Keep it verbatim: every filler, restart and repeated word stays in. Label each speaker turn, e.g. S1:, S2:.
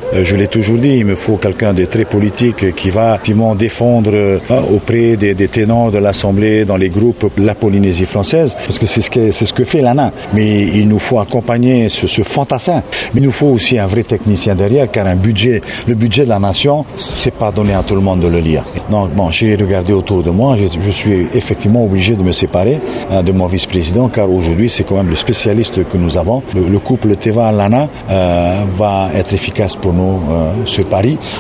S1: Je l'ai toujours dit, il me faut quelqu'un de très politique qui va effectivement défendre auprès des, des ténors de l'Assemblée, dans les groupes, la Polynésie française, parce que c'est ce que, c'est ce que fait l'A N A. Mais il nous faut accompagner ce, ce fantassin. Mais il nous faut aussi un vrai technicien derrière, car un budget, le budget de la nation, c'est pas donné à tout le monde de le lire. Donc bon, j'ai regardé autour de moi, je, je suis effectivement obligé de me séparer hein, de mon vice-président, car aujourd'hui c'est quand même le spécialiste que nous avons. Le, le couple Teva-Lana euh, va être efficace pour nous euh, sur Paris.